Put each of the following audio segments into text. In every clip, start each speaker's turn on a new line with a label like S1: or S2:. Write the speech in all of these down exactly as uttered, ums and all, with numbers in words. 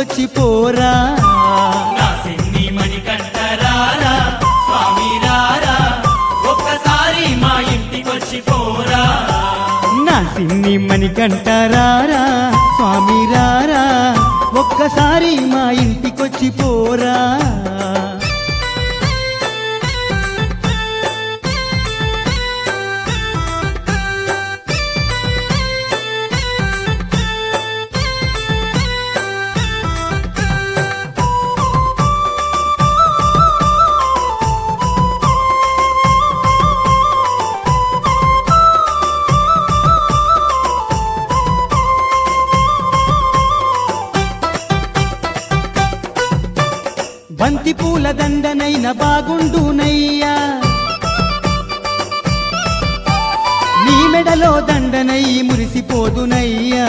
S1: ఇంటికొచ్చి పోరా
S2: నా సిన్ని మణికంఠ రారా స్వామి రారా ఒక్కసారి మా ఇంటికొచ్చి పోరా
S1: నా సిన్ని మణికంఠ రారా స్వామి రారా ఒక్కసారి మా ఇంటికొచ్చి పోరా బంతి పూల దండనైన బాగుండునయ్యా నీ మెడలో దండనై మురిసిపోదునయ్యా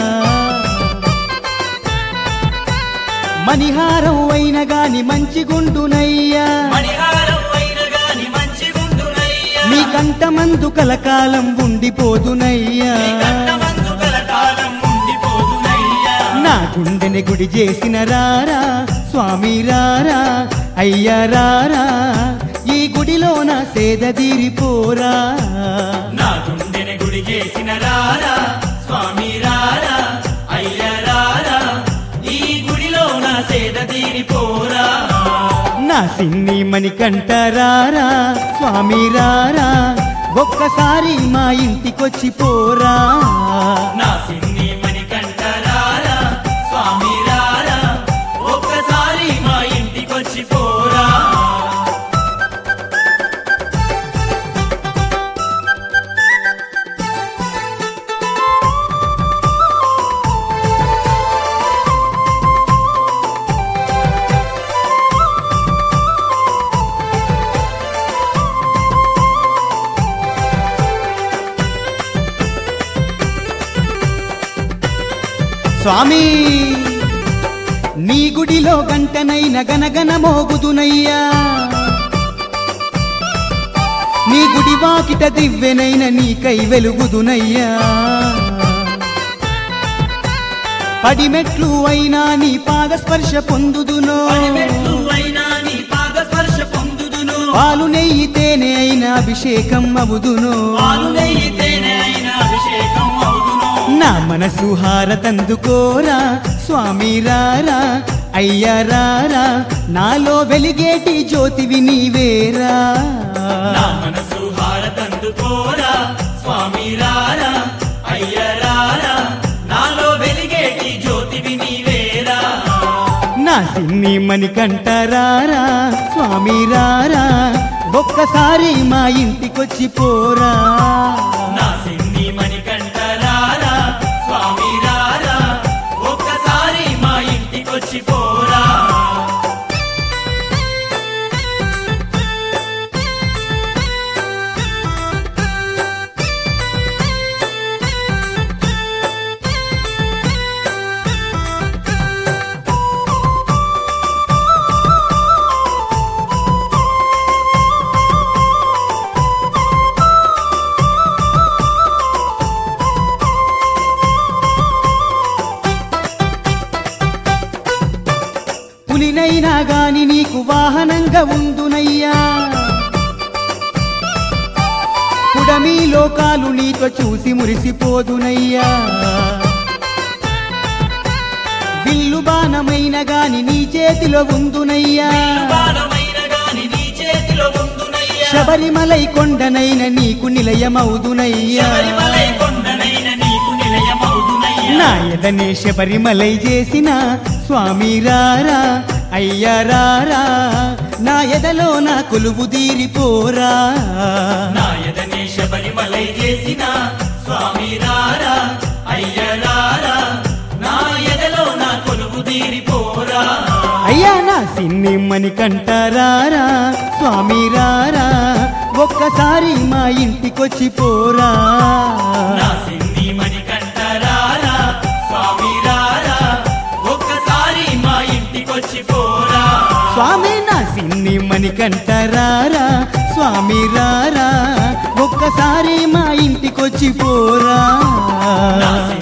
S1: మణిహారం అయిన గాని మంచిగుండునయ్యా
S2: మణిహారం అయిన గాని మంచిగుండునయ్యా
S1: నీ కంఠమందు కలకాలం ఉండిపోదునయ్యా
S2: నీ కంఠమందు కలకాలం ఉండిపోదునయ్యా
S1: నా గుండెని గుడి చేసిన రారా స్వామి రారా అయ్యా రారా ఈ గుడిలో నా సేద తీరిపోరా
S2: నా గుండెని గుడి చేసిన రారా స్వామి రారా అయ్య రారా ఈ గుడిలో నా సేద తీరిపోరా
S1: నా సిన్ని మణికంఠ రారా స్వామి రారా ఒక్కసారి మా ఇంటికొచ్చి పోరా
S2: నా సిన్ని మణికంఠ రారా స్వామి రారా ఒక్కసారి మా ఇంటికొచ్చి పోరా
S1: స్వామి నీ గుడిలో గంటనైన గనగన మోగుదునయ్యా నీ గుడి వాకిట దివ్వెనైన నీకై వెలుగుదునయ్యా పడిమెట్లు అయినా నీ పాదస్పర్శ పొందుదునో
S2: పడిమెట్లు అయినా నీ పాదస్పర్శ పొందుదును
S1: పాలు నెయ్యి తేనె అయిన అభిషేకం అవుదును
S2: పాలు నెయ్యి తేనె అయిన అభిషేకం అవుదును
S1: నా మనసు హారతందుకోరా స్వామి రారా అయ్యా రారా నాలో వెలిగేటి జ్యోతివి నీవేరా
S2: నా మనసు హారతందుకోరా స్వామి రారా అయ్య రారా నాలో వెలిగేటి జ్యోతివి నీవేరా
S1: నా సిన్ని మణికంఠ రారా స్వామి రారా ఒక్కసారి మా ఇంటికొచ్చి పోరా
S2: నా సిన్ని మణికంఠ రారా స్వామి రారా ఒక్కసారి మా ఇంటికొచ్చి పోరా
S1: పులినైనా గాని నీకు వాహనంగా ఉందునయ్యా పుడమి లోకాలు నీతో చూసి మురిసిపోదునయ్యా విల్లు బాణమైన గాని నీ చేతిలో ఉందునయ్యా
S2: బాణమైన గాని నీ చేతిలో ఉందునయ్యా
S1: శబరిమలై కొండనైన నీకు నిలయమవుదునయ్యా
S2: శబరిమలై కొండనైన నీకు నిలయమవుదునయ్యా
S1: నా ఎదనే శబరిమలై చేసిన స్వామి రారా అయ్యా రారా నా ఎదలో నా కొలువు తీరిపోరా
S2: నా ఎదనే శబరిమలై చేసిన స్వామి రారా అయ్య రారా నా ఎదలో నా కొలువు తీరిపోరా
S1: అయ్యా నా సిన్ని మణికంఠ రారా స్వామి రారా ఒక్కసారి మా ఇంటికొచ్చి పోరా
S2: నా సిన్ని మణికంఠ రారా స్వామి రారా ఒక్కసారి మా ఇంటికొచ్చి పోరా
S1: స్వామి నా సిన్ని మణికంఠ రారా స్వామి రారా ఒక్కసారి మా ఇంటికొచ్చి పోరా.